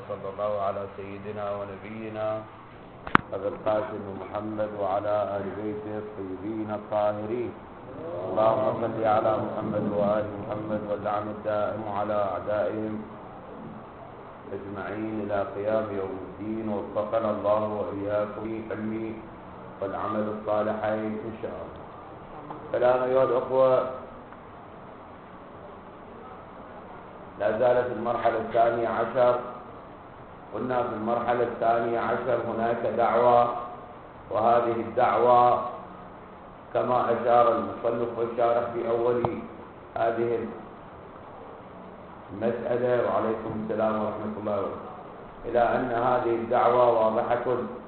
وصلى الله على سيدنا ونبينا أبي القاسم محمد وعلى آل بيته الطيبين الطاهرين. اللهم صل على محمد وآل محمد واللعن الدائم على أعدائهم أجمعين إلى قيام يوم الدين. وفقنا الله وإياكم للعلم والعمل الصالحين إن شاء الله. الآن أيها الأخوة، لا زالت المرحلة الثانية عشر. قلنا في المرحلة الثانية عشر هناك دعوة، وهذه الدعوة كما أشار المصنف والشارح في أول هذه المسألة، وعليكم السلام ورحمة الله وبركاته، إلى أن هذه الدعوة واضحة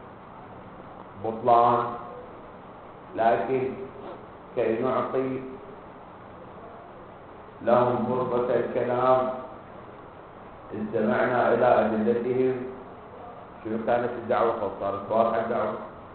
بطلان، لكن كي نعطي لهم فرصة الكلام استمعنا إلى أدلتهم. شنو كانت الدعوة؟ صارت واضحة الدعوة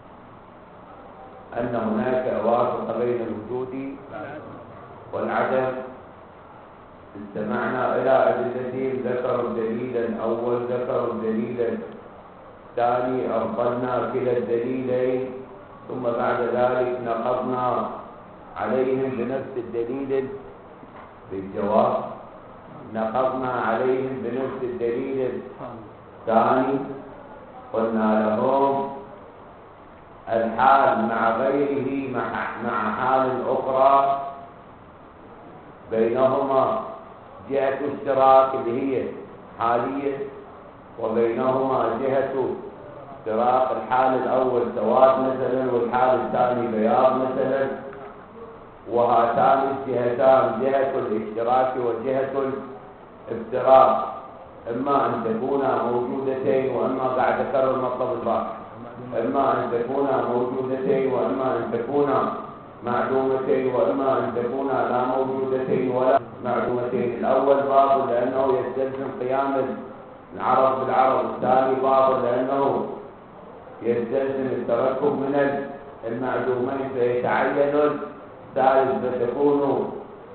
أن هناك واسطة بين الوجود والعدم. استمعنا إلى أدلتهم، ذكروا دليلا أول، ذكروا دليلا ثاني، أبطلنا كلا الدليلين، ثم بعد ذلك نقضنا عليهم بنفس الدليل بالجواب، نقضنا عليهم بنفس الدليل الثاني. قلنا لهم الحال مع غيره مع حال أخرى بينهما جهة اشتراك اللي هي حالية، وبينهما جهة اشتراك الحال الأول سواد مثلا والحال الثاني بياض مثلا، وهاتان الجهتان جهة الاشتراك وجهة الافتراق إما أن تكونا موجودتين وإما قاعد أكرر المطلب الباقي، إما أن تكونا موجودتين وإما أن تكونا معدومتين وإما أن تكونا لا موجودتين ولا معدومتين. الأول باطل لأنه يستلزم قيام العرب بالعرب، الثاني باطل لأنه يستلزم التركب من المعدومين فيتعين الثالث، فتكون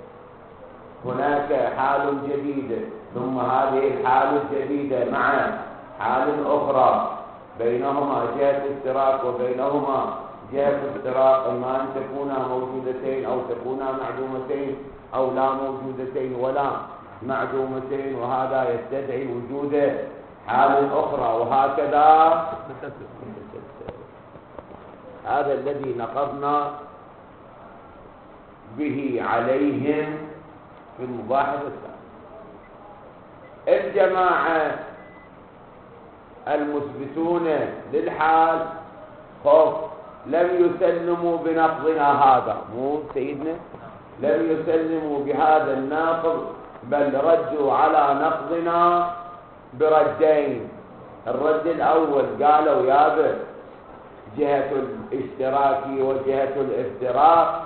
هناك حال جديدة، ثم هذه الحال الجديدة مع حال أخرى بينهما جهة اشتراك وبينهما جهة افتراق، إما أن تكونا موجودتين أو تكونا معدومتين أو لا موجودتين ولا معدومتين، وهذا يستدعي وجود حال أخرى، وهكذا. هذا الذي نقضنا به عليهم في المباحث الثانية. الجماعة المثبتون للحال خوف لم يسلموا بنقضنا هذا، مو سيدنا لم يسلموا بهذا الناقض، بل ردوا على نقضنا بردين. الرد الأول قالوا يابا جهة الاشتراك وجهة الافتراق.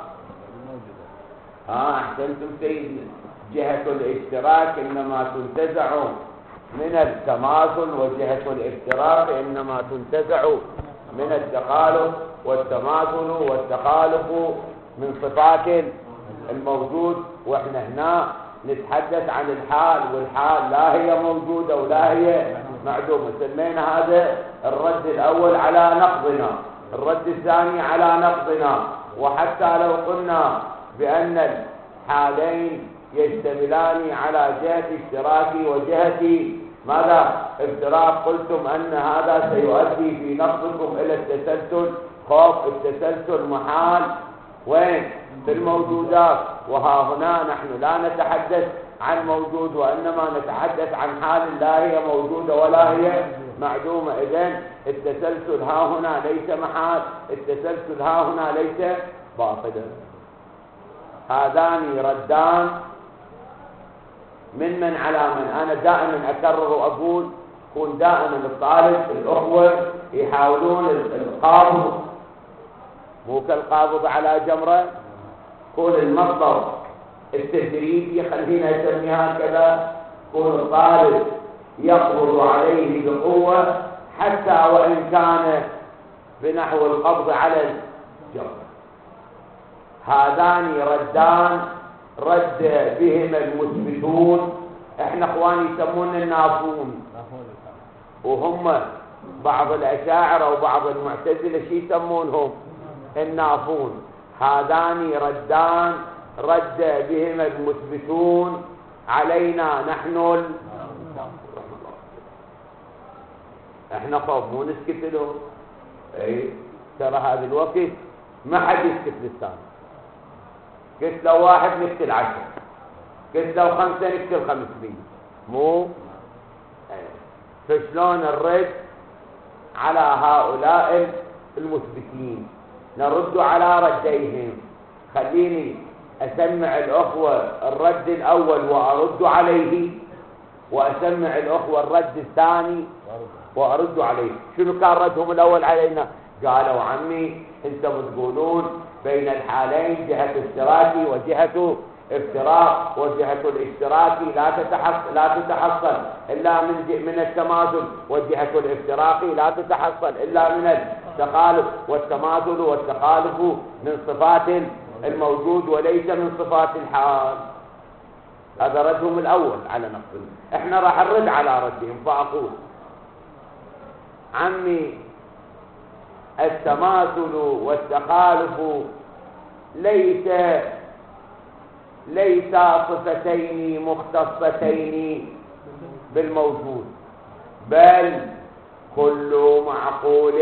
أحسنتم سيدنا، جهة الاشتراك إنما تنتزع من التماثل، وجهة الافتراق إنما تنتزع من التخالف، والتماثل والتخالف من صفات الموجود. وإحنا هنا نتحدث عن الحال، والحال لا هي موجودة ولا هي معدومة. سمينا هذا الرد الأول على نقضنا، الرد الثاني على نقضنا. وحتى لو قلنا بأن الحالين يشتملان على جهة اشتراك وجهة ماذا؟ افتراق، قلتم أن هذا سيؤدي في نقضكم إلى التسلسل. خوف التسلسل محال وين؟ في الموجودات. وها هنا نحن لا نتحدث عن موجود، وإنما نتحدث عن حال لا هي موجودة ولا هي معدومة. إذن التسلسل ها هنا ليس محال، التسلسل ها هنا ليس باطلا. هذان ردان من على من. أنا دائما أكرر وأقول، كون دائما الطالب الأخوة يحاولون القابض، مو كالقابض على جمرة، كون المصدر التدريبي خلينا نسميها هكذا، كون الطالب يقبض عليه بقوة حتى وإن كان بنحو القبض على الجمرة. هذان ردان رد بهم المثبتون. احنا اخواني يسمون النافون، وهم بعض الأشاعرة وبعض المعتزلة شي يسمونهم؟ النافون. هذان ردان رد بهما المثبتون علينا نحن احنا خوف مو نسكت لهم. اي ترى هذا الوقت ما حد يسكت للثاني. قلت لو واحد نقتل 10، قلت لو 5 نقتل 500. مو فشلون الرد على هؤلاء المثبتين؟ نرد على رديهم. خليني أسمع الأخوة الرد الأول وأرد عليه، وأسمع الأخوة الرد الثاني وأرد عليه. شنو كان ردهم الأول علينا؟ قالوا عمي أنتم تقولون بين الحالين جهة اشتراكي وجهة افتراق، وجهة الاشتراك لا تتحصل إلا من التماثل، وجهة الافتراق لا تتحصل إلا من التخالف، والتماثل والتخالف من صفات الموجود وليس من صفات الحال. هذا ردهم الأول على نفسهم. احنا راح نرد على ردهم. فأقول عمي التماثل والتخالف ليس صفتين مختصتين بالموجود، بل كل معقول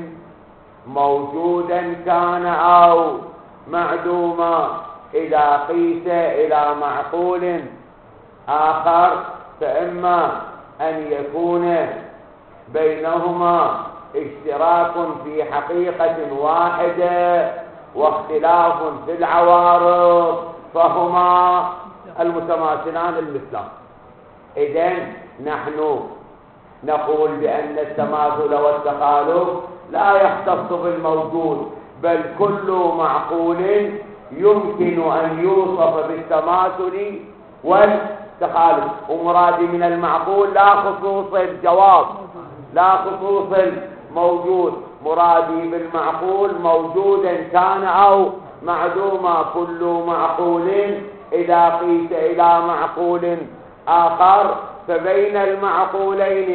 موجودا كان أو معدوما إذا قيس إلى معقول آخر فإما أن يكون بينهما اشتراك في حقيقة واحدة واختلاف في العوارض فهما المتماثلان المثلان. إذن نحن نقول بأن التماثل والتخالف لا يختص بالموجود، بل كل معقول يمكن أن يوصف بالتماثل والتخالف. ومرادي من المعقول لا خصوص الجواب، لا خصوص الموجود، مرادي بالمعقول موجودا كان أو معدوما. كل معقول إذا قيس إلى معقول آخر فبين المعقولين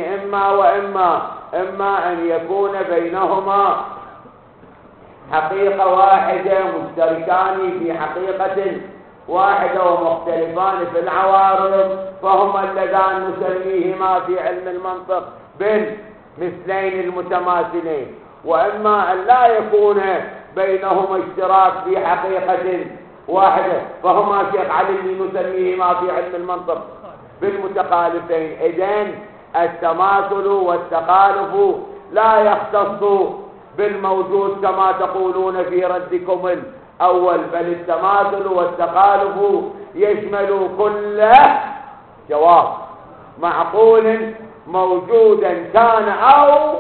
إما أن يكون بينهما حقيقة واحدة مشتركان في حقيقة واحدة ومختلفان في العوارض فهما اللذان نسميهما في علم المنطق بالمثلين المتماثلين، وإما أن لا يكون بينهما اشتراك في حقيقة واحدة فهما شيخ علي نسميهما في علم المنطق بالمتخالفين. إذن التماثل والتخالف لا يختص بالموجود كما تقولون في ردكم الأول، بل التماثل والتخالف يشمل كل جواب معقول موجودا كان أو.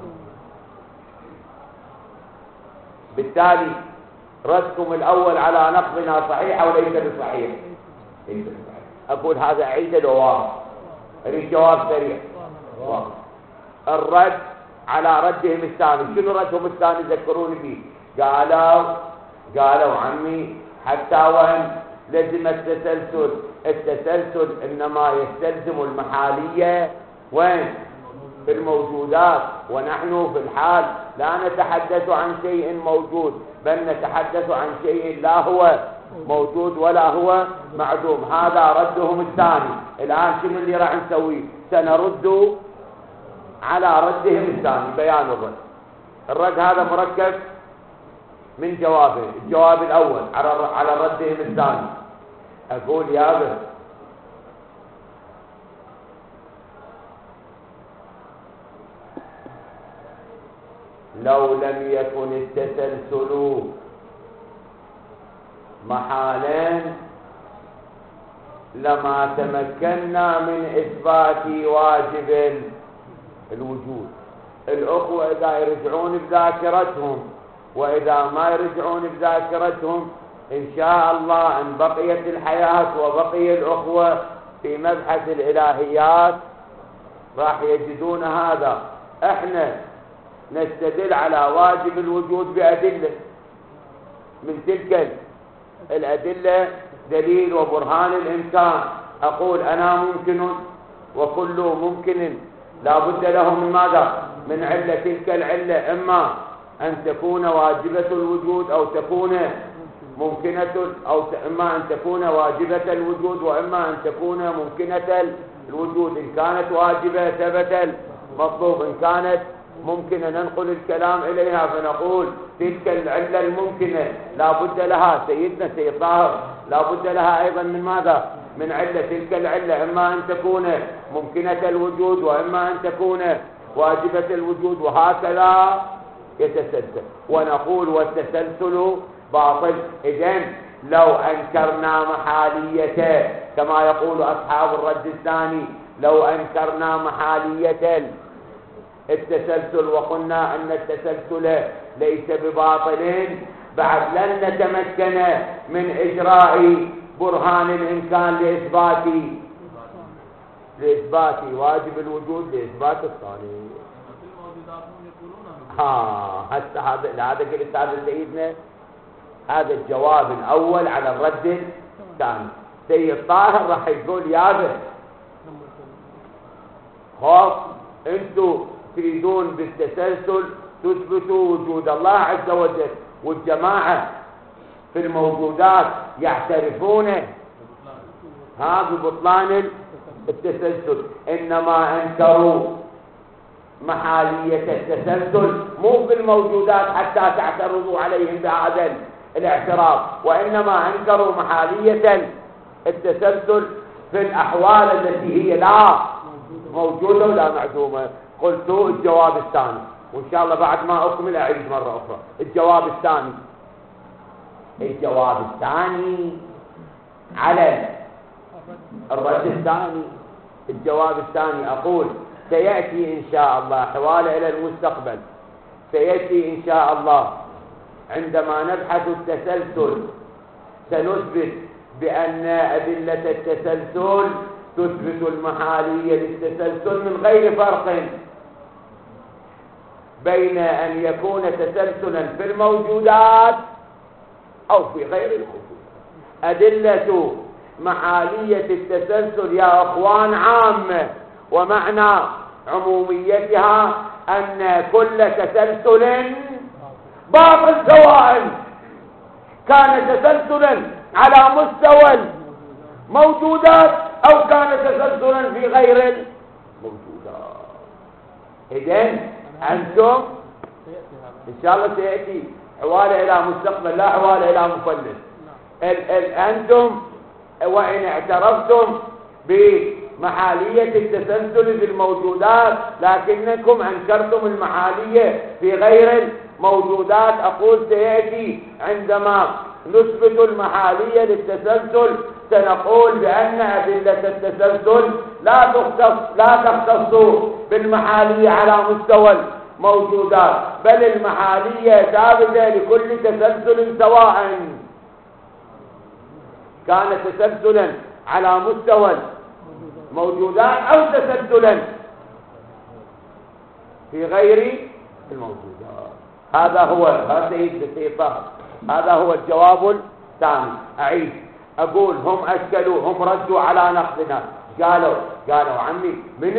بالتالي ردكم الأول على نقضنا صحيح أو ليس بصحيح؟ ليس بصحيح. أقول هذا أعيد الجواب، أريد جواب سريع. الرد على ردهم الثاني. شنو ردهم الثاني؟ ذكروني فيه. قالوا عمي حتى وإن لزم التسلسل إنما يستلزم المحالية وين؟ في الموجودات، ونحن في الحال لا نتحدث عن شيء موجود، بل نتحدث عن شيء لا هو موجود ولا هو معدوم. هذا ردهم الثاني. الآن شنو اللي راح نسويه؟ سنرد على ردهم الثاني. بيان الرد هذا مركب من جوابين. الجواب الأول على ردهم الثاني. أقول يا بس لو لم يكن التسلسل محالا لما تمكنا من إثبات واجب الوجود. الأخوة إذا يرجعون بذاكرتهم وإذا ما يرجعون بذاكرتهم إن شاء الله أن بقيت الحياة وبقي الأخوة في مبحث الإلهيات راح يجدون هذا. احنا نستدل على واجب الوجود بأدلة، من تلك الأدلة دليل وبرهان الإمكان. أقول أنا ممكن وكل ممكن لا بد له من ماذا؟ من علة. تلك العلة إما أن تكون واجبة الوجود أو تكون ممكنة، إما أن تكون واجبة الوجود وإما أن تكون ممكنة الوجود. إن كانت واجبة ثبت المطلوب، إن كانت ممكنة ننقل الكلام إليها فنقول تلك العلة الممكنة لا بد لها، سيدنا سيد طاهر، لا بد لها أيضا من ماذا؟ من علة. تلك العلة إما أن تكون ممكنة الوجود وإما أن تكون واجبة الوجود، وهكذا يتسلسل. ونقول والتسلسل باطل. إذن لو أنكرنا محاليته كما يقول أصحاب الرد الثاني، لو أنكرنا محالية التسلسل وقلنا أن التسلسل ليس بباطل، بعد لن نتمكن من إجراء برهان الإمكان لإثبات واجب الوجود لإثبات الصالح. هذا قلت هذا سيدنا، هذا الجواب الأول على الرد الثاني. سيد طاهر راح يقول يابا خوف انتوا تريدون بالتسلسل تثبتوا وجود الله عز وجل، والجماعة في الموجودات يعترفون ببطلان التسلسل، إنما أنكروا محالية التسلسل مو في الموجودات حتى تعترضوا عليهم بهذا الاعتراض، وإنما أنكروا محالية التسلسل في الأحوال التي هي لا موجودة ولا معدومة. قلت الجواب الثاني، وإن شاء الله بعد ما أكمل أعيد مرة أخرى. الجواب الثاني على الرد الثاني. الجواب الثاني أقول سيأتي إن شاء الله حوال إلى المستقبل، سيأتي إن شاء الله عندما نبحث التسلسل سنثبت بأن أدلة التسلسل تثبت المحالية للتسلسل من غير فرق بين أن يكون تسلسلا في الموجودات أو في غير الموجودات. أدلة محالية التسلسل يا أخوان عامة، ومعنى عموميتها أن كل تسلسل باطل، سواء كان تسلسلا على مستوى الموجودات أو كان تسلسلا في غير الموجودات. إذن أنتم إن شاء الله سيأتي حوالي إلى مستقبل لا حوالي إلى مفلس. أنتم وإن اعترفتم بمحالية التسلسل في الموجودات لكنكم أنكرتم المحالية في غير الموجودات، أقول سيأتي عندما نثبت المحالية للتسلسل سنقول بأن أدلة التسلسل لا تختص بالمحالية على مستوى الموجودات، بل المحالية ثابتة لكل تسلسل سواء كان تسلسلا على مستوى الموجودات أو تسلسلا في غير الموجودات. هذا هو هذا هو الجواب الثاني. أعيد أقول هم أشكلوا، هم ردوا على نقدنا، قالوا عمي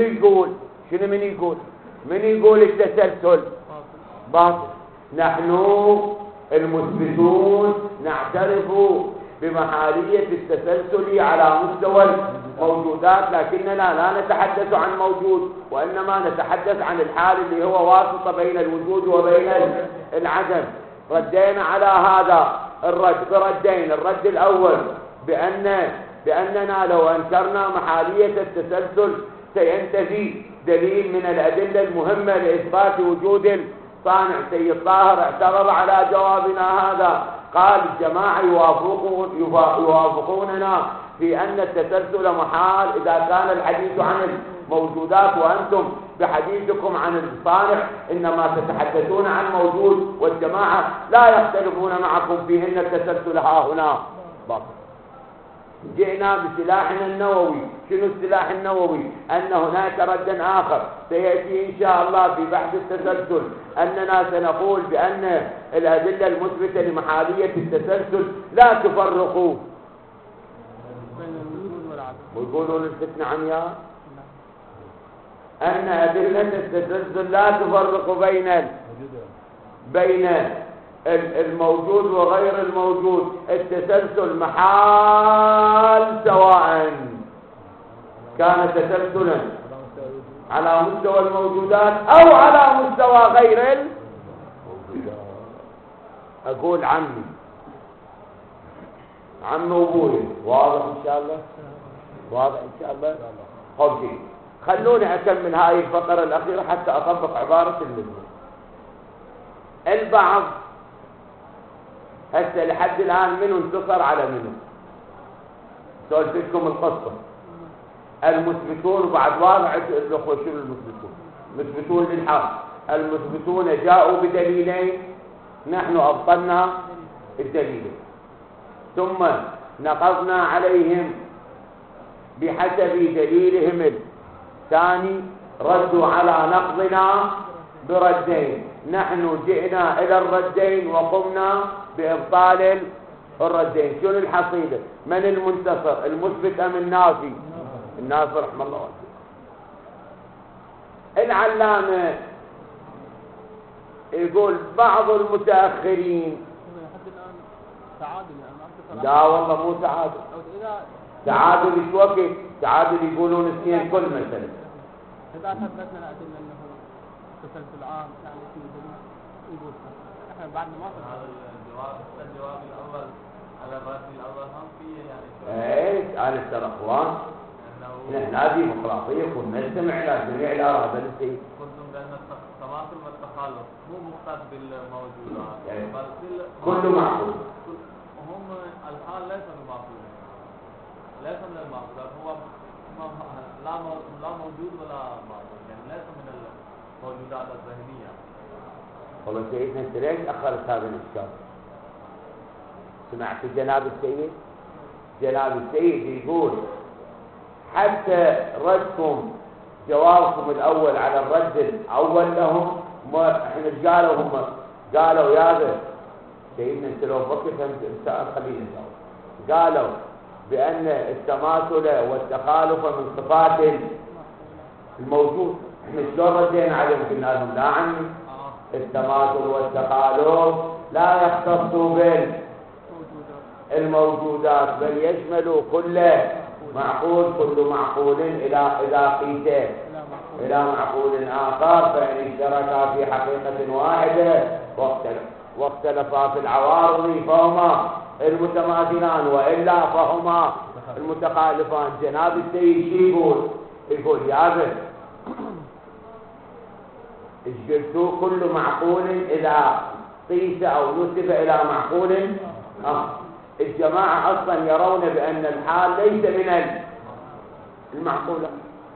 من يقول التسلسل باطل؟ نحن المثبتون نعترف بمحالية التسلسل على مستوى الموجودات، لكننا لا نتحدث عن موجود وإنما نتحدث عن الحال اللي هو واسطة بين الوجود وبين العدم. ردينا على هذا الرد بردين. الرد الأول بأننا لو أنكرنا محالية التسلسل سينتفي دليل من الأدلة المهمة لإثبات وجود الصانع. سيد طاهر اعترض على جوابنا هذا، قال الجماعة يوافقوننا في أن التسلسل محال إذا كان الحديث عن الموجودات، وأنتم بحديثكم عن الصانع إنما تتحدثون عن موجود، والجماعة لا يختلفون معكم في أن التسلسل ها هنا باطل. جئنا بسلاحنا النووي. شنو السلاح النووي؟ أن هناك رد آخر سيأتي إن شاء الله في بحث التسلسل، أننا سنقول بأن الأدلة المثبتة لمحالية التسلسل لا تفرقوا ويقولون الفتنة عمياء. أن أدلة التسلسل لا تفرق بين الموجود وغير الموجود. التسلسل محال سواء كان تسلسلا على مستوى الموجودات أو على مستوى غير الموجودات. أقول عمي وابوي، واضح إن شاء الله؟ واضح إن شاء الله؟ خذي خلوني أكمل هاي الفقرة الأخيرة حتى أطبق عبارة المثل. البعض هسه لحد الآن منه انتصر على منه. سولت لكم القصة. المثبتون وبعد واضح الأخوة شنو المثبتون؟ مثبتون للحق. المثبتون جاءوا بدليلين، نحن أبطلنا الدليلين ثم نقضنا عليهم بحسب دليلهم الثاني، ردوا على نقضنا بردين. نحن جئنا إلى الردين وقمنا بإبطال الردين. شنو الحصيلة؟ من المنتصر؟ المثبت أم النافي؟ النافي رحمه الله عليه. العلامة يقول بعض المتأخرين لا والله مو تعادل. تعادل ايش وقت؟ تعادل يقولون اثنين كل مثلا. إذا ثبتنا الأدلة أنه تسلسل عام يعني في دليل يقول احنا بعد ما هذا الجواب الأول على الرأي الأول هم فيه يعني. ايه أنا ترى إخوان نحن هذه ديمقراطية كنا نستمع إلى جميع الآراء. هذا الشيء قلتم بأن التماثل والتخالف مو مختص بالموجودات يعني بل كله معقول. هم الحال ليس بمعقول، ليس من المعقولات. هو لا موجود ولا معقول، يعني ليس من الموجودات الذهنية. والله سيدنا انت ليش أخرت هذا الإشكال؟ سمعت جناب السيد؟ جناب السيد يقول حتى ردكم جوابكم الأول على الرد الأول لهم، ما احنا ايش قالوا هم؟ قالوا يا ذا سيدنا انت لو فكرت خلينا نجاوب. قالوا بأن التماثل والتخالف من صفات الموجود. احنا شلون ردينا عليهم؟ قلنا لهم لا عمي، التماثل والتخالف لا يختص بالموجودات بل يشمل كل معقول. كل معقول إذا قيس إلى معقول آخر فإن اشتركا في حقيقة واحدة واختلفا في العوارض فهما المتماثلان وإلا فهما المتخالفان. جناب السيد شو يقول يا ابن اجلتوا كل معقول إذا قيس أو نسب إلى معقول الجماعة أصلا يرون بأن الحال ليس من المعقولة.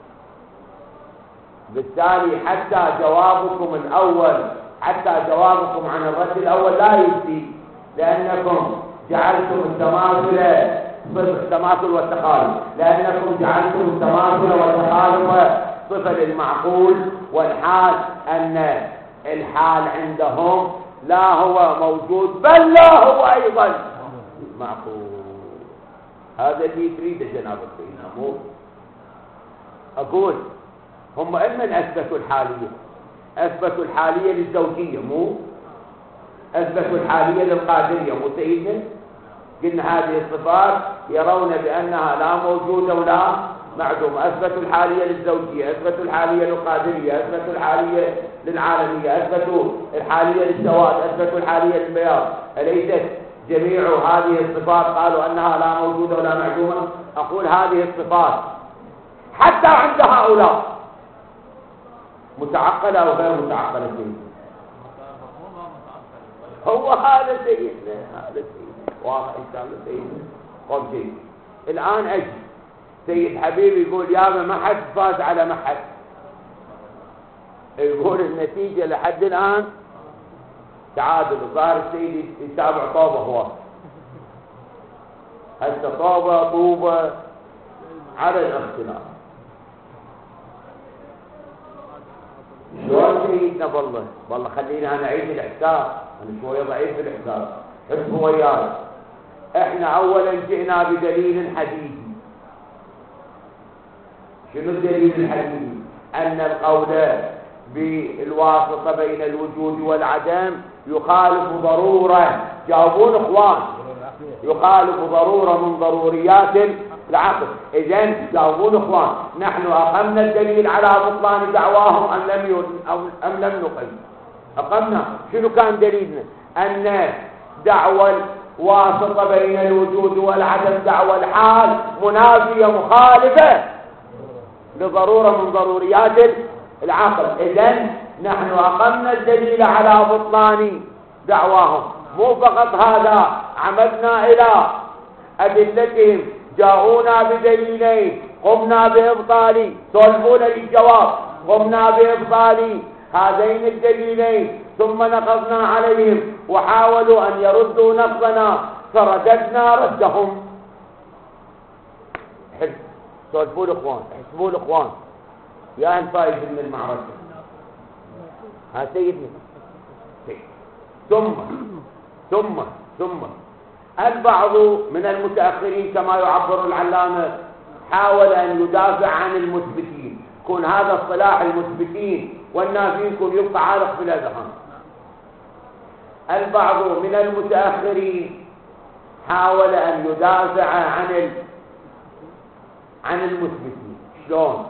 بالتالي حتى جوابكم الأول، حتى جوابكم عن الرد الأول لا يجدي، لأنكم جعلتم التماثل والتخالف، لأنكم جعلتم التماثل والتخالف صفة للمعقول، والحال أن الحال عندهم لا هو موجود بل لا هو أيضا معقول. هذا اللي تريده جناب السيد. مو أقول هم من أثبتوا الحالية؟ أثبتوا الحالية للزوجية، مو أثبتوا الحالية للقادرية، مو سيدنا؟ قلنا هذه الصفات يرون بأنها لا موجودة ولا معدومة. أثبتوا الحالية للزوجية، أثبتوا الحالية للقادرية، أثبتوا الحالية للعالمية، أثبتوا الحالية للسواد، أثبتوا الحالية للبياض. أليست جميع هذه الصفات قالوا أنها لا موجودة ولا معدومة؟ أقول هذه الصفات حتى عند هؤلاء متعقلة أو غير متعقلة سيدنا؟ هو هذا سيدنا، هذا سيدنا واضح إن شاء الله سيدنا. قم سيدنا الآن أجي سيد حبيبي يقول يا ما حد فاز على ما حد. يقول النتيجة لحد الآن تعادل. ظاهر السيد يتابع طوبة هو هسه طوبة على الاختلاف. شلون سيدنا؟ والله خليني انا اعيد الحساب، انا شويه ضعيف في الحساب. حسبوا وياي. احنا اولا جئنا بدليل حديثي. شنو الدليل الحديثي؟ أن القول بالواسطة بين الوجود والعدم يخالف ضرورة. جاوبون إخوان، يخالف ضرورة من ضروريات العقل. إذن جاوبون إخوان، نحن أقمنا الدليل على بطلان دعواهم أم لم نقم؟ أقمنا. شنو كان دليلنا؟ أن دعوى الواسطة بين الوجود والعدم دعوى الحال منافية مخالفة لضرورة من ضروريات العقل. إذن نحن أقمنا الدليل على بطلان دعواهم. مو فقط هذا، عمدنا إلى أدلتهم، جاءونا بدليلين، قمنا بإبطال، سولفونا للجواب، قمنا بإبطال هذين الدليلين، ثم نقضنا عليهم وحاولوا أن يردوا نقضنا فرددنا ردهم. سولفوا الإخوان، حسبوا الإخوان يا الفائز من المعركة. ها سيدنا. ثم البعض من المتأخرين كما يعبر العلامة حاول أن يدافع عن المثبتين، كون هذا الصلاح المثبتين والنافين كون يبقى عالق في الأذهان. البعض من المتأخرين حاول أن يدافع عن المثبتين. شلون؟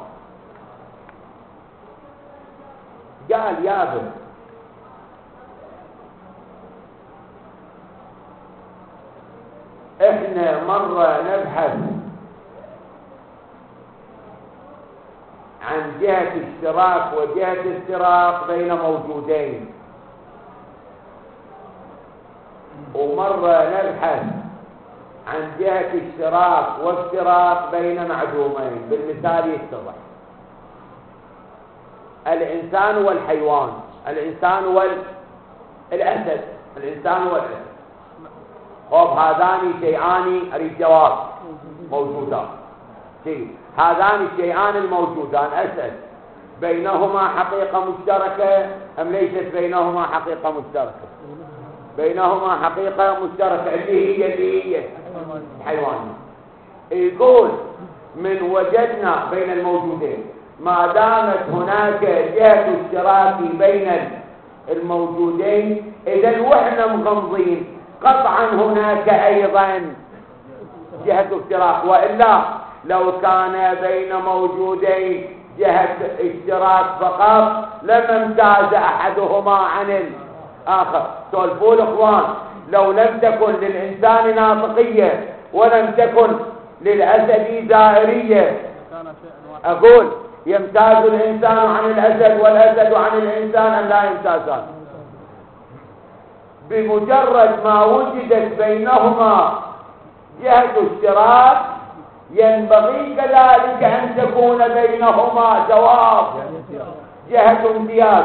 قال يا ابن احنا مرة نبحث عن جهة اشتراك وجهة افتراق بين موجودين، ومرة نبحث عن جهة اشتراك وافتراق بين معدومين. بالمثال يتضح الإنسان والحيوان، الإنسان والأسد، الإنسان والأسد. خب هذان شيئان أريد جواب موجودان. هذان الشيئان الموجودان أسد، بينهما حقيقة مشتركة أم ليست بينهما حقيقة مشتركة؟ بينهما حقيقة مشتركة اللي هي الحيوان. يقول من وجدنا بين الموجودين ما دامت هناك جهة اشتراك بين الموجودين، إذا وإحنا مغمضين قطعا هناك أيضا جهة افتراق، وإلا لو كان بين موجودين جهة اشتراك فقط لما امتاز أحدهما عن الآخر. سولفوا الإخوان، لو لم تكن للإنسان ناطقية ولم تكن للأسد دائرية، أقول يمتاز الإنسان عن الأسد والأسد عن الإنسان أم لا يمتازان؟ بمجرد ما وجدت بينهما جهة اشتراك ينبغي كذلك أن تكون بينهما جواب جهة امتياز،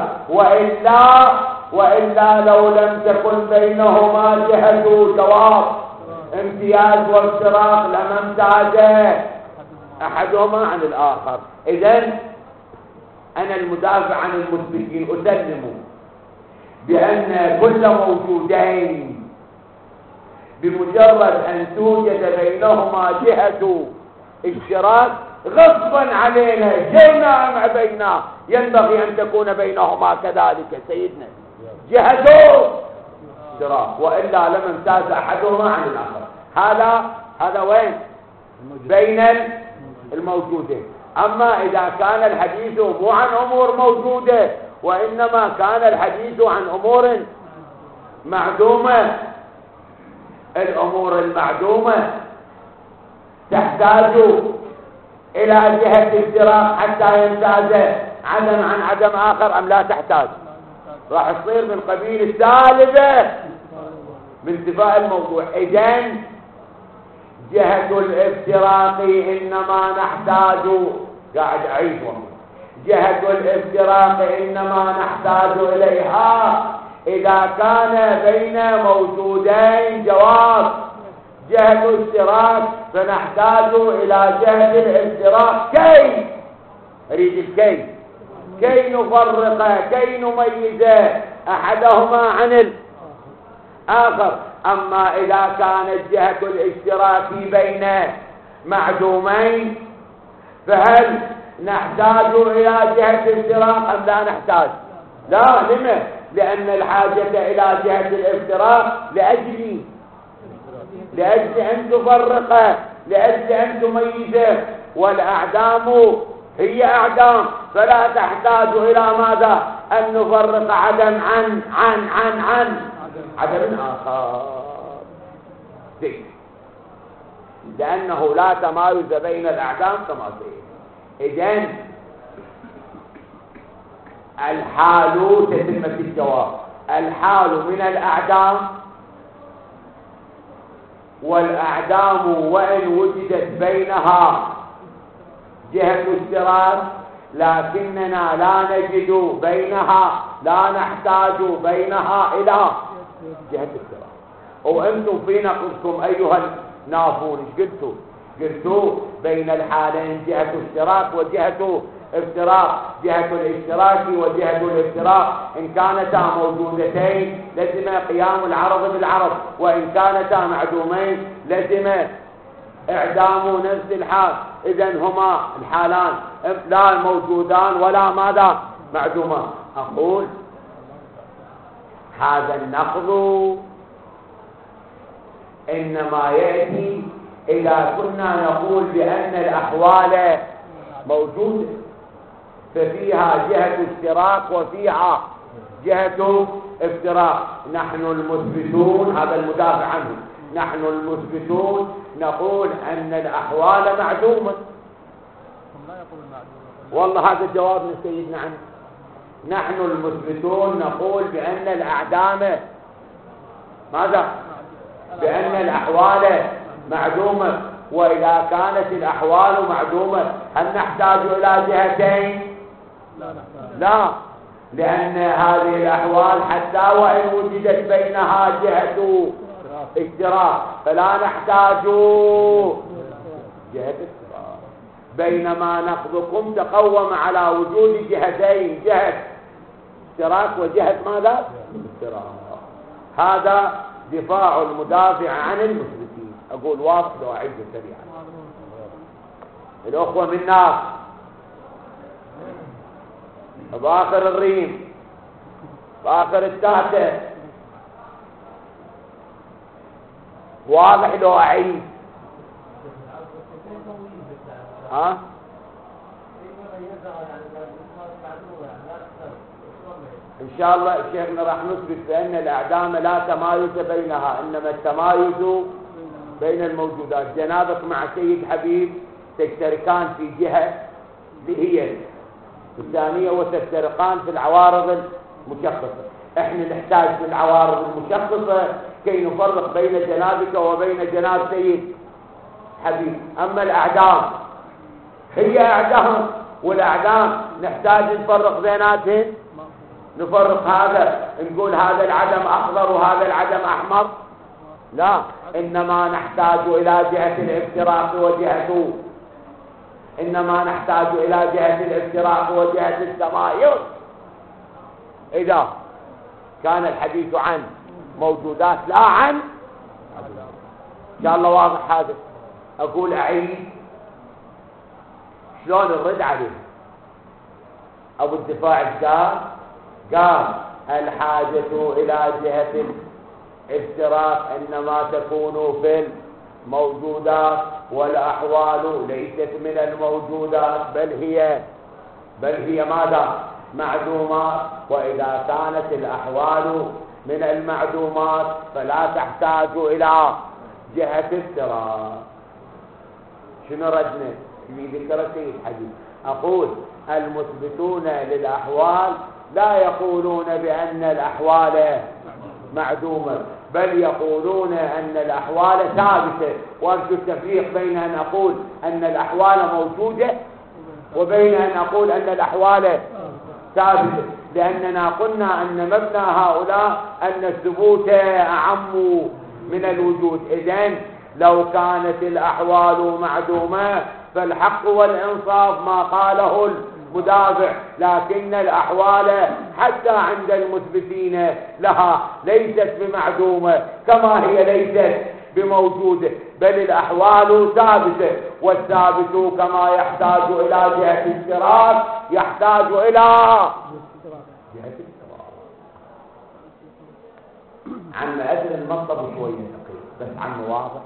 وإلا لو لم تكن بينهما جهة جواب امتياز وافتراق لما امتاز أحدهما عن الآخر. إذن أنا المدافع عن المثبتين أسلم بأن كل موجودين بمجرد أن توجد بينهما جهة اشتراك غصبا علينا جينا أم أبينا ينبغي أن تكون بينهما كذلك سيدنا جهة اشتراك، وإلا لم امتاز أحدهما عن الآخر. هذا وين؟ بين الموجودين. أما إذا كان الحديث مو عن أمور موجودة وإنما كان الحديث عن أمور معدومة، الأمور المعدومة تحتاج إلى جهة اشتراك حتى يمتاز عدم عن عدم آخر أم لا تحتاج؟ راح تصير من قبيل السالبة بانتفاء الموضوع. إذن جهة الافتراق إنما نحتاج، قاعد أعيد جهة الافتراق إنما نحتاج إليها إذا كان بين موجودين جواب جهة اشتراك، فنحتاج إلى جهة الافتراق كي أريد الكي كي نفرق كي نميز أحدهما عن الآخر. أما إذا كانت جهة الاشتراك بين معدومين فهل نحتاج إلى جهة الافتراق أم لا نحتاج؟ لا. لما؟ لأن الحاجة إلى جهة الافتراق لأجل أن تفرق، لأجل أن تميز، والأعدام هي أعدام، فلا تحتاج إلى ماذا؟ أن نفرق عدم عن عدم آخر، لأنه لا تمايز بين الأعدام كما سيئ. إذن الحال تتمة الجواب، الحال من الأعدام، والأعدام وإن وجدت بينها جهة اشتراك لكننا لا نجد بينها، لا نحتاج بينها إلى جهة اشتراك. وأنتم في نقصكم أيها النافون ايش قلتوا بين الحالين جهة اشتراك وجهة افتراق. جهة الاشتراك وجهة الافتراق إن كانتا موجودتين لزم قيام العرض بالعرض، وإن كانتا معدومين لزم إعدام نفس الحال. إذن هما الحالان لا موجودان ولا ماذا؟ معدومان. أقول هذا النقض إنما يأتي إذا كنا نقول بأن الأحوال موجودة، ففيها جهة اشتراك وفيها جهة افتراق. نحن المثبتون، هذا المدافع عنه، نحن المثبتون نقول أن الأحوال معدومة. والله هذا الجواب من سيدنا عنه. نحن المثبتون نقول بأن الأعدام ماذا؟ بأن الأحوال معدومة. وإذا كانت الأحوال معدومة هل نحتاج إلى جهتين؟ لا، لأن هذه الأحوال حتى وإن وجدت بينها جهة اشتراك فلا نحتاج جهة اشتراك. بينما نقضكم تقوم على وجود جهتين، جهة اشتراك وجهة ماذا؟ اشتراك. هذا دفاع المدافع عن المثبتين. أقول واضح وأعيد سريعا. الأخوة منا بآخر الريم، بآخر التاسع، واضح لو أعيد. ها؟ إن شاء الله شيخنا راح نثبت بأن الأعدام لا تمايز بينها، إنما التمايز بين الموجودات. جنابك مع سيد حبيب تشتركان في جهة اللي هي الثانية، وتفترقان في العوارض المشخصة. احنا نحتاج في العوارض المشخصة كي نفرق بين جنابك وبين جناب سيد حبيب. أما الأعدام هي أعدام، والأعدام نحتاج نفرق بيناتهم، نفرق هذا نقول هذا العدم أخضر وهذا العدم أحمر، لا، إنما نحتاج إلى جهة الافتراق وجهة، إنما نحتاج إلى جهة الافتراق وجهة التمايز إذا كان الحديث عن موجودات لا عن. إن شاء الله واضح هذا. أقول أعيد شلون نرد عليه. أبو الدفاع قال الحاجة إلى جهة الافتراق إنما تكون في الموجودات، والأحوال ليست من الموجودات بل هي ماذا؟ معدومات. وإذا كانت الأحوال من المعدومات فلا تحتاج إلى جهة افتراق. شنو ردنا في ذكر سيد حديث؟ أقول المثبتون للأحوال لا يقولون بأن الأحوال معدومة، بل يقولون أن الأحوال ثابتة. وأرجو التفريق بين أن أقول أن الأحوال موجودة وبين أن أقول أن الأحوال ثابتة، لأننا قلنا أن مبنى هؤلاء أن الثبوت أعم من الوجود. إذن لو كانت الأحوال معدومة فالحق والإنصاف ما قاله المدافع، لكن الأحوال حتى عند المثبتين لها ليست بمعدومة كما هي ليست بموجوده، بل الأحوال ثابتة، والثابت كما يحتاج إلى جهة اشتراك يحتاج إلى جهة اشتراك. عم أدري المطلب شوية بس عم واضح.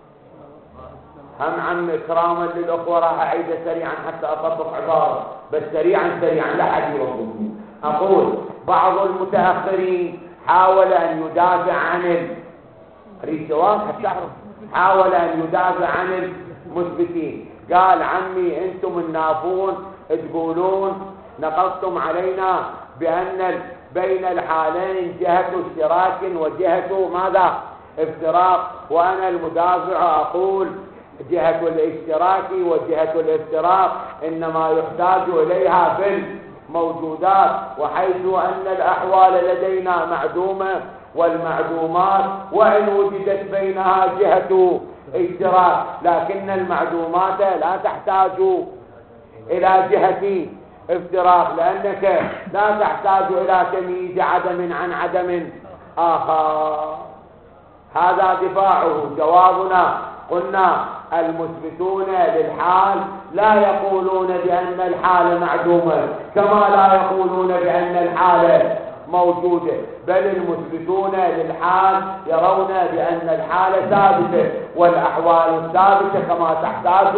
هم عم إكراما للأخوة راح أعيد سريعا حتى أطبق عبارة، بس سريعا لا حد يوقفني. أقول بعض المتأخرين حاول أن يدافع عن الريسوات، حتى أعرف حاول أن يدافع عن المثبتين. قال عمي أنتم النافون تقولون نقصتم علينا بأن بين الحالين جهة اشتراك وجهة ماذا؟ افتراق. وأنا المدافع أقول جهة الاشتراك وجهة الافتراق إنما يحتاج إليها في الموجودات، وحيث أن الأحوال لدينا معدومة، والمعدومات وإن وجدت بينها جهة اشتراك لكن المعدومات لا تحتاج إلى جهة افتراق، لأنك لا تحتاج إلى تمييز عدم عن عدم آخر. هذا دفاعه. جوابنا قلنا المثبتون للحال لا يقولون بأن الحال معدومة كما لا يقولون بأن الحال موجودة، بل المثبتون للحال يرون بأن الحال ثابتة، والأحوال الثابتة كما تحتاج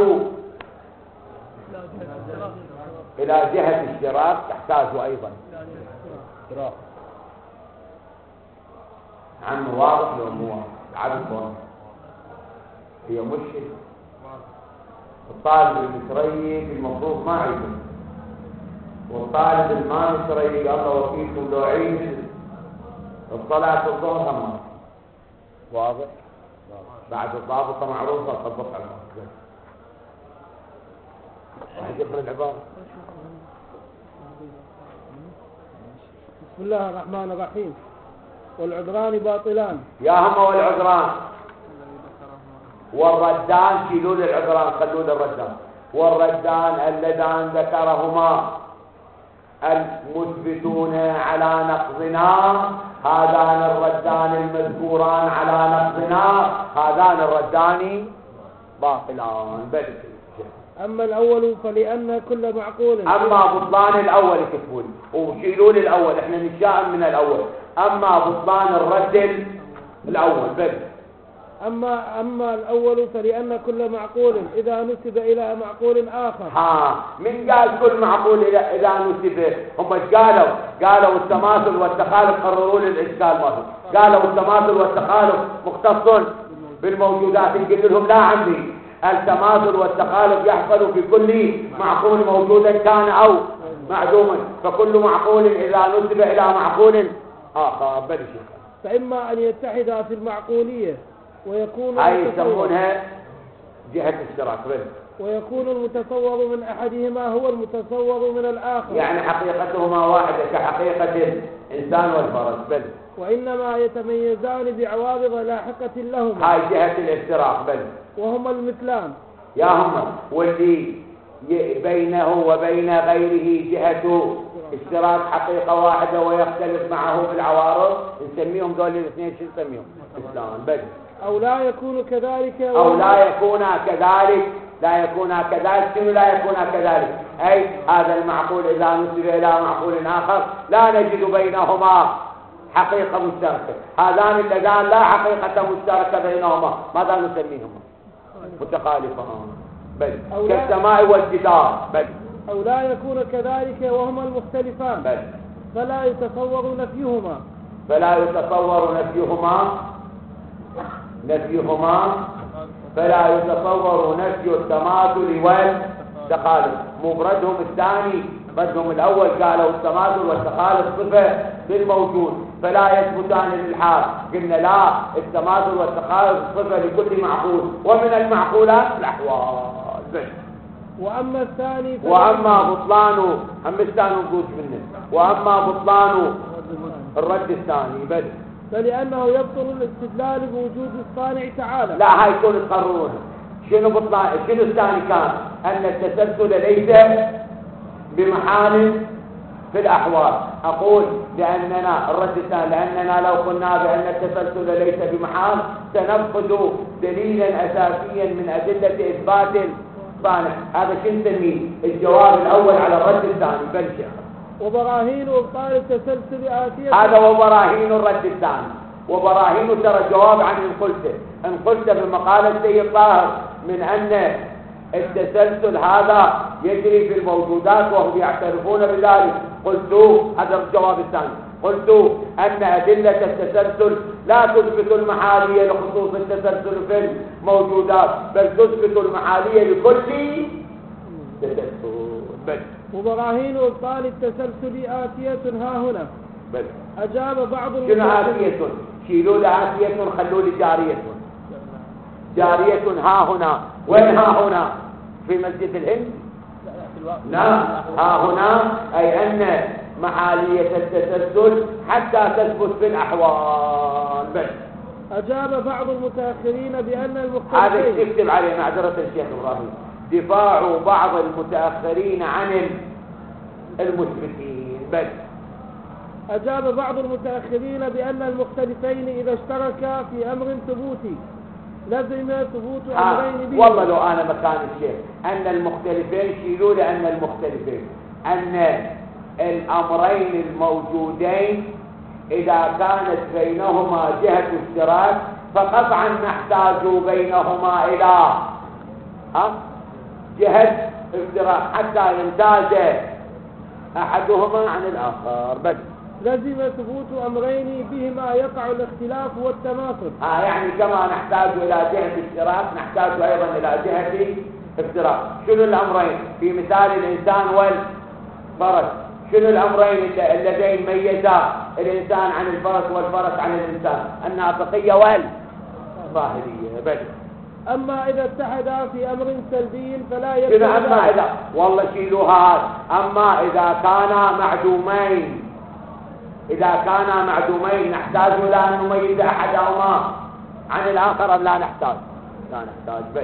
إلى جهة اشتراك تحتاج أيضا اشتراك. عم واضح لو مو واضح عبد هي مشكلة. الطالب المصري المفروض ما عيده، والطالب الما مصري الله وكيلكم لو عيد الصلاة الظهر هم واضح. بعد الضابطة معروفة طبقها المصري. واحد يقرأ العبارة. بسم الله الرحمن الرحيم. والعذران باطلان. يا هم والعذران والردان شيلوا العذران خلوا الردان. والردان اللذان ذكرهما المثبتون على نقضنا، هذان الردان المذكوران على نقضنا، هذان الردان باطلان. بل أما الأول فلأن كل معقول. أما بطلان الأول كتبون وشيلوا الأول، احنا نشاء من الأول. أما بطلان الرد الأول بل أما الأول فلأن كل معقول إذا نسب إلى معقول آخر. من قال كل معقول إذا نسب؟ هم قالوا التماثل والتخالف، قرروا لي الإشكال ماذا؟ قالوا التماثل والتخالف مختص بالموجودات. نقول لهم لا عمي، التماثل والتخالف يحصل في كل معقول موجودا كان أو معدوما، فكل معقول إذا نسب إلى معقول آخر بل فإما أن يتحدا في المعقولية ويكون هاي يسمونها جهة اشتراك بل، ويكون المتصور من أحدهما هو المتصور من الآخر، يعني حقيقتهما واحدة كحقيقة الإنسان والفرس بل، وإنما يتميزان بعوارض لاحقة لهما. هاي جهة الاشتراك بل، وهما المثلان. يا هما واللي بينه وبين غيره جهة اشتراك حقيقة واحدة ويختلف معه بالعوارض نسميهم دول الاثنين شو نسميهم؟ مثلان بل. أو لا يكون كذلك أو لا يكون كذلك. لا يكون كذلك. شنو لا يكون كذلك؟ أي هذا المعقول إذا نسب إلى معقول آخر لا نجد بينهما حقيقة مشتركة، هذان اللذان لا حقيقة مشتركة بينهما، ماذا نسميهما؟ متخالفان بل، كالسماء والجدار بل. أو لا يكون كذلك وهما المختلفان بل، فلا يتصور نفيهما. فلا يتصور فلا يتصور نفي التماثل والتخالف. مفردهم الثاني، مفردهم الأول قالوا التماثل والتخالف صفة بالموجود فلا يثبتان للحال. قلنا لا، التماثل والتخالف صفة لكل معقول، ومن المعقولات الأحوال بس. وأما الثاني وأما بطلان هم الثاني وجود منه، وأما بطلان الرد الثاني بل، فلأنه يبطل الاستدلال بوجود الصانع تعالى. لا هاي يكون تقررون شنو بطلان. شنو الثاني كان؟ أن التسلسل ليس بمحال في الأحوال. أقول لأننا الرد الثاني، لأننا لو قلنا بأن التسلسل ليس بمحال سنفقد دليلا أساسيا من أدلة إثبات الصانع. هذا شو نسميه؟ الجواب الأول على الرد الثاني. بل شيخ وبراهين إبطال التسلسل آتية. هذا وبراهين الرد الثاني. وبراهين ترى جواب عن إن قلت بمقالة سيد طاهر من أن التسلسل هذا يجري في الموجودات وهم يعترفون بذلك. قلت هذا الجواب الثاني. قلت أن أدلة التسلسل لا تثبت المحالية لخصوص التسلسل في الموجودات، بل تثبت المحالية لكل تسلسل. بل وبراهين إبطال التسلسل آتية ها هنا. بل أجاب بعض شنو آتية؟ شيلوا لي آتية خلوا لي جارية. جارية ها هنا. وين ها هنا؟ في مسجد الهند؟ نعم ها هنا، أي أن محالية التسلسل حتى تثبت في الأحوال. بس أجاب بعض المتأخرين بأن هذا المختلفين تكتب عليه معذرة الشيخ إبراهيم، دفاع بعض المتأخرين عن المثبتين. بس أجاب بعض المتأخرين بأن المختلفين إذا اشتركا في أمر ثبوتي لزم ثبوت أمرين به. والله لو أنا مكان الشيخ أن المختلفين شيلوا لأن المختلفين أن الأمرين الموجودين إذا كانت بينهما جهة اشتراك فقطعا نحتاج بينهما إلى جهة اشتراك حتى يمتاز أحدهما عن الآخر. بس لزم ثبوت أمرين بهما يقع الاختلاف والتماثل. يعني كما نحتاج إلى جهة اشتراك نحتاج أيضا إلى جهة افتراق. شنو الأمرين في مثال الإنسان والفرس؟ شنو الأمرين اللذين ميزا الإنسان عن الفرس والفرس عن الإنسان؟ الناطقية والظاهرية. بس أما إذا اتحدا في أمر سلبي فلا شنو يبقى. أما إذا والله شيلوها. أما إذا كانا معدومين، إذا كانا معدومين نحتاج إلى أن نميز أحدهما عن الآخر أم لا نحتاج؟ لا نحتاج. بس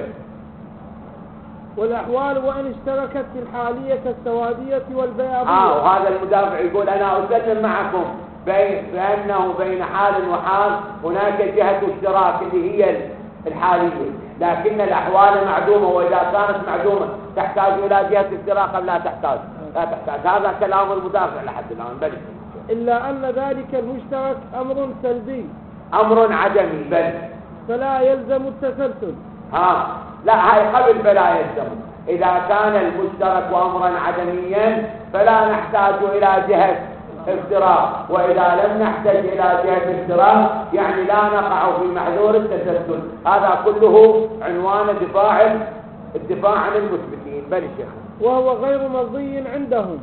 والأحوال وإن اشتركت في الحالية كالسوادية والبياضية. وهذا المدافع يقول أنا أسلم معكم بأنه بين حال وحال هناك جهة اشتراك اللي هي الحالية، لكن الأحوال معدومة، وإذا كانت معدومة تحتاج إلى جهة اشتراك أم لا تحتاج؟ لا تحتاج. هذا كلام المدافع لحد الآن. بل إلا أن ذلك المشترك أمر سلبي، أمر عدمي. بل فلا يلزم التسلسل. لا هاي قبل فلا يلزم. إذا كان المشترك أمرا عدميا فلا نحتاج إلى جهة افتراق، وإذا لم نحتاج إلى جهة افتراق يعني لا نقع في محذور التسلسل. هذا كله عنوان الدفاع عن المثبتين. بل الشيخ وهو غير مرضي عندهم.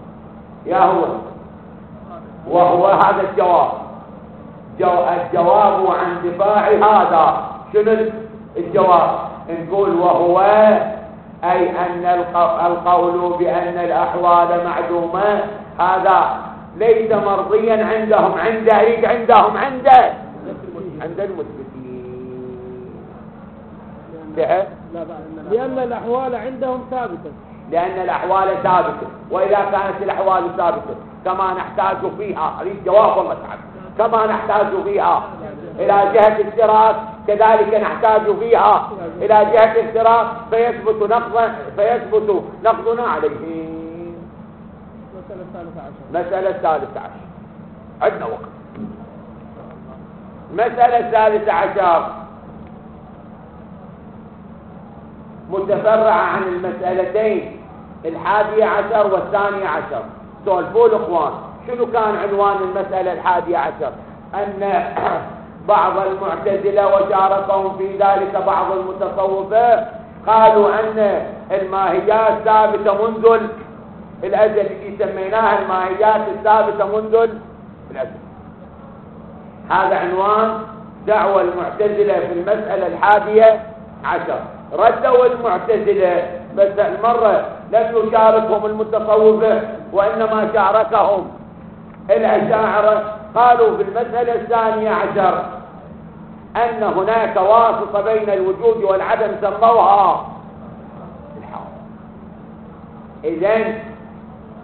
وهو هذا الجواب. الجواب عن دفاع هذا شنو الجواب؟ نقول وهو أي أن القول بأن الأحوال معدومة هذا ليس مرضيا عندهم. عند المثبتين. لأن الأحوال عندهم ثابتة. لأن الأحوال ثابتة، وإذا كانت الأحوال ثابتة كما نحتاج فيها، هذه الجواب والله تعالى، كما نحتاج فيها إلى جهة اشتراك كذلك نحتاج فيها إلى جهة اشتراك فيثبت نقضنا عليه. مسألة الثالثة عشر عندنا وقت. مسألة الثالثة عشر متفرعة عن المسألتين 11 والثانية عشر. سولفوا الإخوان شنو كان عنوان المسألة 11؟ أن بعض المعتزلة وشاركهم في ذلك بعض المتصوفة قالوا أن الماهيات ثابتة منذ الأزل، اللي سميناها الماهيات الثابتة منذ الأزل. هذا عنوان دعوة المعتزلة في المسألة 11. ردوا المعتزلة بس المرة لم يشاركهم المتصوفة وإنما شاركهم الأشاعرة. قالوا في المسألة 12 أن هناك واسطة بين الوجود والعدم سموها الحال. إذن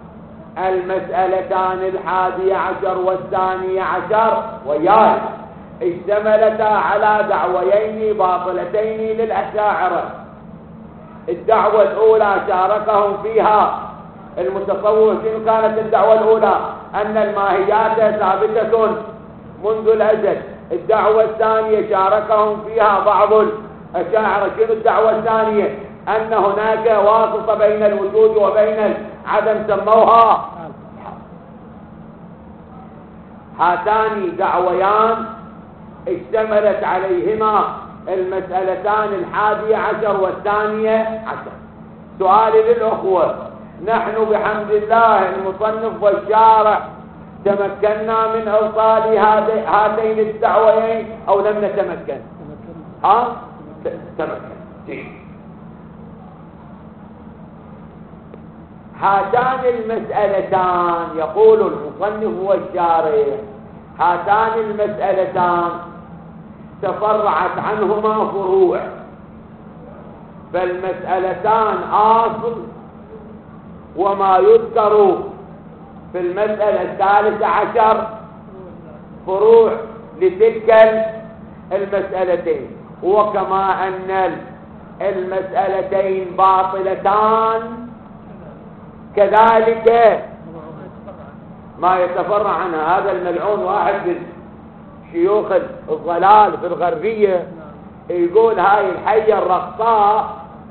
المسألتان 11 والثانية عشر وياي اشتملتا على دعويين باطلتين للأشاعرة. الدعوة الأولى شاركهم فيها المتصوف. شنو كانت الدعوة الأولى؟ أن الماهيات ثابتة منذ الأزل. الدعوة الثانية شاركهم فيها بعض الأشاعرة. شنو الدعوة الثانية؟ أن هناك واسطة بين الوجود وبين العدم سموها. هاتان دعويان اشتملت عليهما المسألتان 11 والثانية 10. سؤالي للأخوة، نحن بحمد الله المصنف والشارع تمكنا من إبطال هاتين الدعويين أو لم نتمكن؟ تمكن. هاتان المسألتان يقول المصنف والشارع هاتان المسألتان تفرعت عنهما فروع، فالمسألتان أصل، وما يذكر في المسألة 13 فروع لتلك المسألتين. وكما أن المسألتين باطلتان كذلك ما يتفرع عنها. هذا الملعون واحد من شيوخ الضلال في الغربية يقول هاي الحية الرقصاء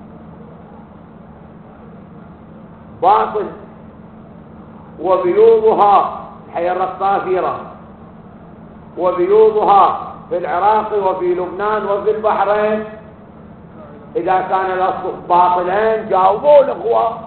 باطل، وبيوضها الحية الرقصاء في رأس، وبيوضها في العراق وفي لبنان وفي البحرين. إذا كان الأصل باطلين جاوبوا الأخوة،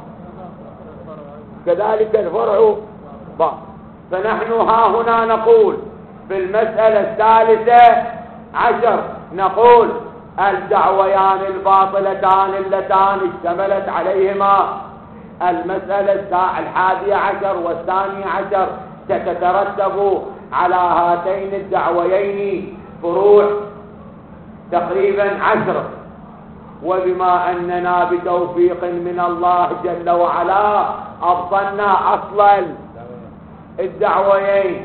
كذلك الفرع باطل. فنحن ها هنا نقول في المسألة 13 نقول الدعويان الباطلتان اللتان اشتملت عليهما المسألة 11 والثانية 10 ستترتب على هاتين الدعويين فروع تقريبا 10. وبما أننا بتوفيق من الله جل وعلا أبطلنا أصلا الدعويين،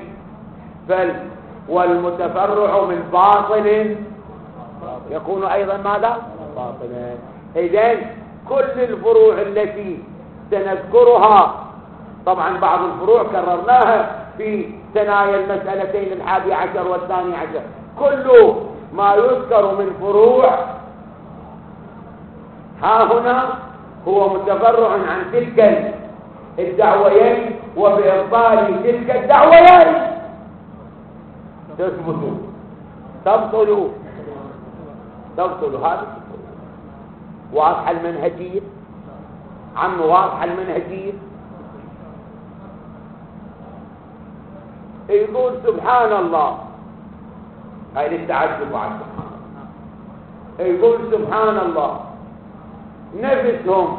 والمتفرع من باطل يكون أيضا ماذا؟ باطلا. إذن كل الفروع التي سنذكرها، طبعا بعض الفروع كررناها في ثنايا المسألتين 11 والثانية 10. كل ما يذكر من فروع ها هنا هو متفرع عن تلك الدعويين، وبإبطال تلك الدعويين تبطل هذا. واضحة المنهجية عم؟ واضحة المنهجية. يقول سبحان الله، هاي للتعجب عن سبحان الله. يقول سبحان الله نفسهم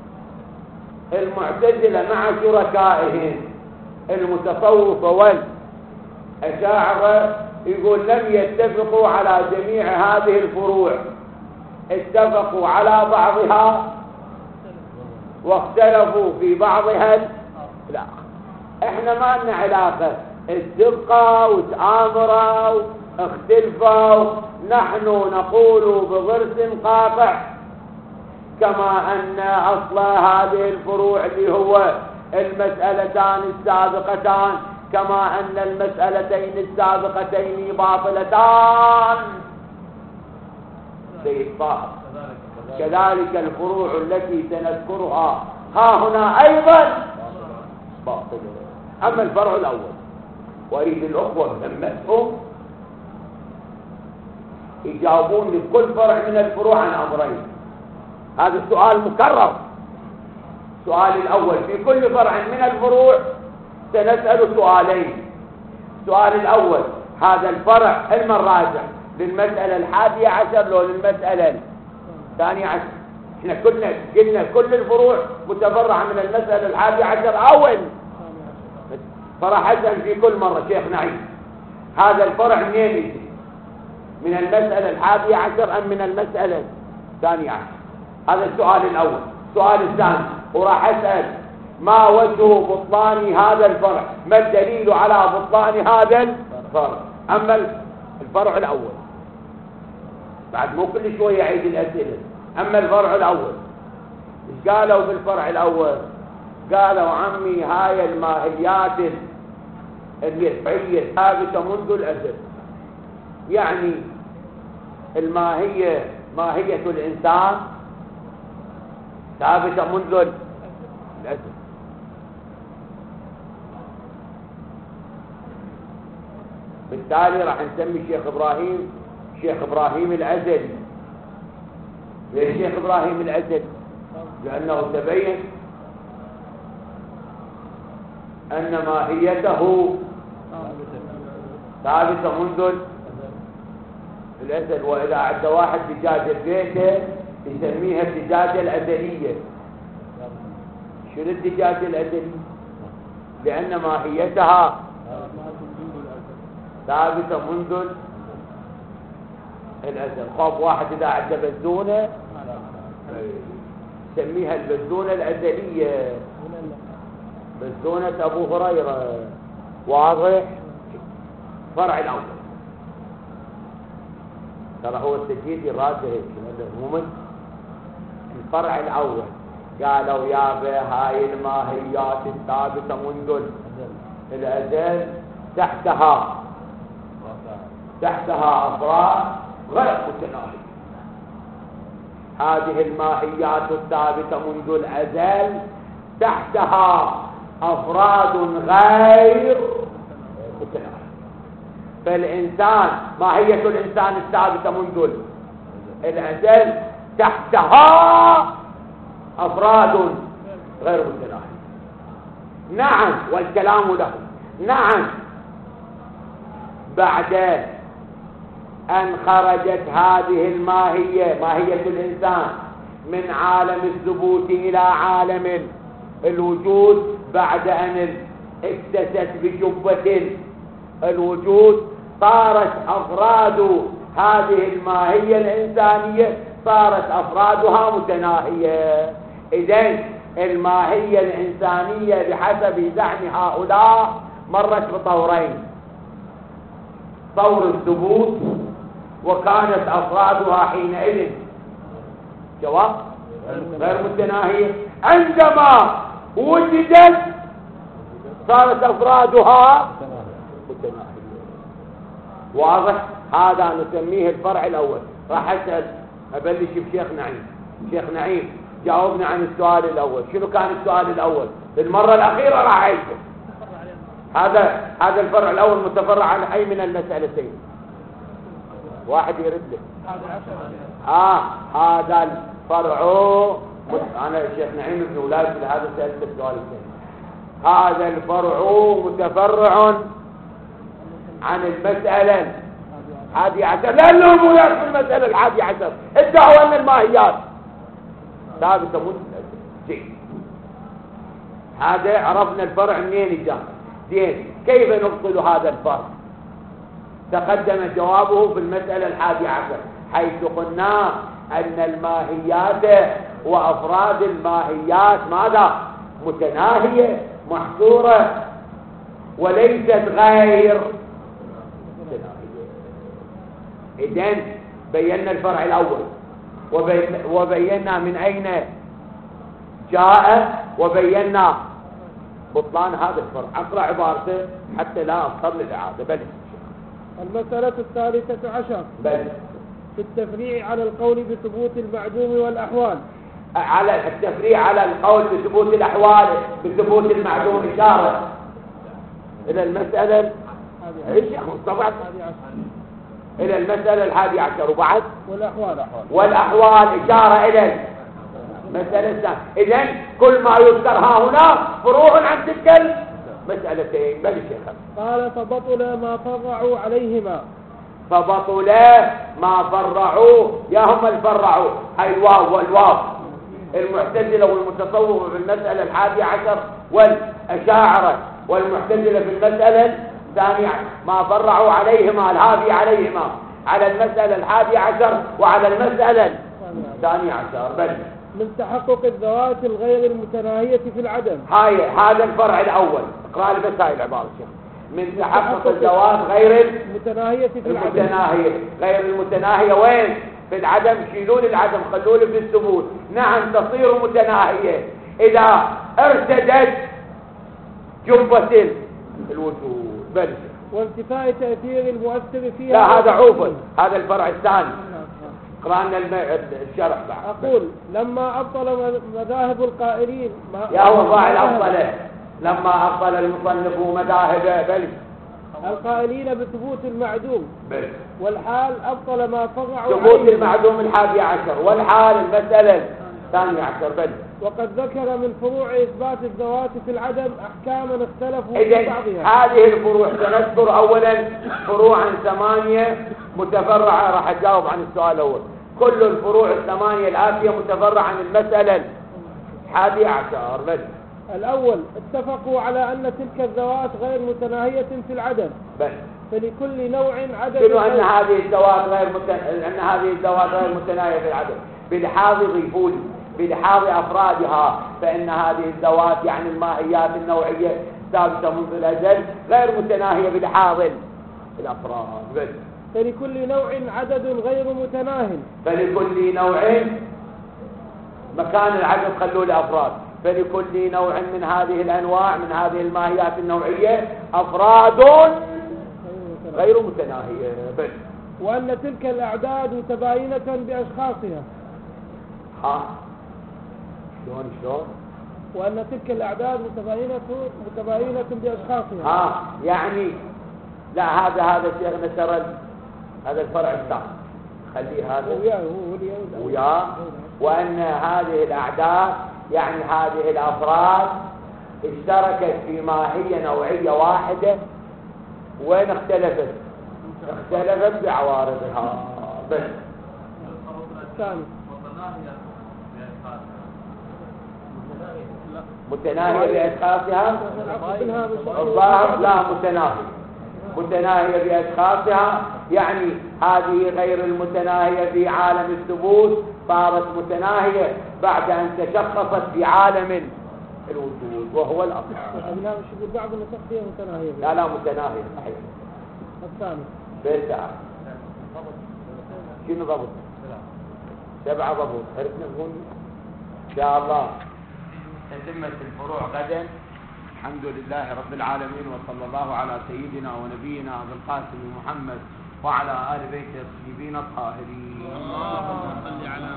المعتزلة مع شركائهم المتصوفة والأشاعرة يقول لم يتفقوا على جميع هذه الفروع، اتفقوا على بعضها واختلفوا في بعضها. لا، احنا ما لنا علاقة، اتفقوا وتآمروا اختلفوا. نحن نقول بضرس قاطع كما أن أصل هذه الفروع اللي هو المسألتان السابقتان، كما أن المسألتين السابقتين باطلتان سيطاق، كذلك الفروع التي سنذكرها ها هنا أيضا باطلة. أما الفرع الأول، وأريد الأخوة لمسهم يجاوبون لكل فرع من الفروع عن أمرين. هذا السؤال مكرر. السؤال الأول في كل فرع من الفروع سنسأل سؤالين. السؤال الأول، هذا الفرع علم الراجع للمسألة 11 لو للمسألة 12؟ احنا قلنا كل الفروع متفرعة من المسألة 11 أول فرع حسن في كل مرة. شيخ نعيم، هذا الفرع منين يجي؟ من المسألة 11 أم من المسألة 12؟ هذا السؤال الأول. السؤال الثاني، وراح أسأل ما وجه بطلان هذا الفرع؟ ما الدليل على بطلان هذا الفرع؟ أما الفرع الأول. بعد مو كل شوية يعيد الأسئلة. أما الفرع الأول إيش قالوا بالفرع الأول؟ قالوا عمي هاي الماهيات الفعلية ثابتة منذ الأزل. يعني الماهية ماهية الإنسان ثابتة منذ الأزل. بالتالي راح نسمي شيخ إبراهيم الأزلي. ليش شيخ إبراهيم الأزلي؟ لأنه تبين أن ماهيته ثابتة منذ الأزل. وإذا عد واحد دجاجة بيته يسميها الدجاجة الأزلية. شنو الدجاجة الأزلية؟ لأن ماهيتها ثابتة منذ الأزل. خاف واحد إذا عد بزونة يسميها البزونة الأزلية، بزونة أبو هريرة. واضح؟ فرع الأول ترى هو التجديد الراسي هيك مو الفرع الأول. قالوا يا هاي الماهيات الثابتة منذ الأزل تحتها أفراد غير متناهية. هذه الماهيات الثابتة منذ الأزل تحتها أفراد غير متناهية. فالإنسان ماهية الإنسان الثابتة منذ الأزل تحتها أفراد غير متناهية. نعم، والكلام له. نعم، بعد أن خرجت هذه الماهية ماهية الإنسان من عالم الثبوت إلى عالم الوجود، بعد أن اكتست بجبة الوجود، صارت أفراد هذه الماهية الإنسانية صارت أفرادها متناهية. إذن الماهية الإنسانية بحسب زعم هؤلاء مرت بطورين: طور الثبوت، وكانت أفرادها حينئذ جواب غير متناهية. عندما وجدت صارت أفرادها متناهية. واضح؟ هذا نسميه الفرع الأول. راح أسأل أبلش بشيخ نعيم. شيخ نعيم جاوبنا عن السؤال الأول. شنو كان السؤال الأول؟ بالمرة الأخيرة راح أعيده. هذا الفرع الأول متفرع عن أي من المسألتين؟ واحد يرد له. هذا الفرع. أنا الشيخ نعيم بن ولاد لهذا سألت السؤال الثاني. هذا الفرع متفرع عن المسألة 11. لأنه مو يعرف المسألة 11. ادعوا أن الماهيات ثابتة منذ. هذا عرفنا الفرع منين جاء. زين، كيف نبطل هذا الفرع؟ تقدم جوابه في المسألة 11، حيث قلنا أن الماهيات وأفراد الماهيات ماذا؟ متناهية محصورة وليست غير متناهية. إذن بينا الفرع الأول وبينا من أين جاء، وبينا بطلان هذا الفرع. أقرأ عبارته حتى لا أضطر للإعادة. بل المسألة 13 في التفريع على القول بثبوت المعدوم والأحوال. على التفريع على القول بثبوت الأحوال بثبوت المعدوم إشارة إلى المسألة إلى المسألة 11. وبعد والأحوال إشارة إلى مسألة الثانية. إذن كل ما يذكر ها هنا فروع عن تلك المسألتين. بل الشيخ قال: فبطل ما فرعوا عليهما. فبطل ما فرعوا. يا هم الفرعوا هاي الواو والواو. المعتزلة والمتصوفة في المسألة 11 والأشاعرة والمعتزلة في المسألة 12. ما فرعوا عليهما الهادي عليهما على المسألة 11 وعلى المسألة 12. بل من تحقق الذوات الغير المتناهية في العدم. هذا الفرع الأول. اقرأ لي بس هاي العبارة شيخ. من تحقق الذوات غير المتناهية في العدم. المتناهية. غير المتناهية وين؟ في العدم. شيلون العدم خلوه في الثبوت. نعم تصير متناهية إذا ارتدت جبة الوجود. بل وانتفاء تأثير المؤثر فيها. لا هذا عوفل، هذا الفرع الثاني. قرأنا الشرح بعد. أقول لما أبطل مذاهب القائلين يا هو فاعل أبطله. لما أبطل المصنف مذاهب بل القائلين بثبوت المعدوم بل والحال أبطل ما فرعوا ثبوت عليه. المعدوم 11 والحال المسألة 12 بل. وقد ذكر من فروع إثبات الذوات في العدم أحكاما اختلفوا في إذن بعضها. هذه الفروع سنذكر أولا فروعا 8 متفرعة. راح أجاوب عن السؤال الأول. كل الفروع 8 الآتية متفرعة عن المسألة 11 بل. الأول اتفقوا على أن تلك الذوات غير متناهية في العدم بل فلكل نوع عدد شنو أن هذه الذوات أن هذه الذوات غير متناهية في العدد بلحاظ ضيفولي بلحاظ أفرادها. فإن هذه الذوات يعني الماهيات النوعية ثابتة منذ الأزل غير متناهية بلحاظ الأفراد. بس فلكل نوع عدد غير متناه. فلكل نوع مكان العدد خلوه لأفراد. فلكل نوع من هذه الأنواع من هذه الماهيات النوعية أفراد غير متناهية. بس وأن تلك الأعداد متباينة بأشخاصها. شلون وأن تلك الأعداد متباينة بأشخاصها. يعني لا هذا شيخنا ترى هذا الفرع الثاني خليه هذا وياه. وأن هذه الأعداد يعني هذه الأفراد اشتركت في ماهية نوعية واحدة. وين اختلفت؟ اختلفت بعوارضها. بس الثاني متناهية بأشخاصها. الظاهر لا متناهية بأشخاصها. يعني هذه غير المتناهية في عالم الثبوت صارت متناهية بعد أن تشخصت في عالم الوجود وهو الأصل. بعض النسخ فيها متناهية. لا متناهية صحيح. الثاني بيتها شنو ضبط 7 ضبط. عرفنا نقول إن شاء الله تتمت الفروع غدا. الحمد لله رب العالمين وصلى الله على سيدنا ونبينا أبي القاسم محمد وعلى آل بيته الطيبين الطاهرين. اللهم صل على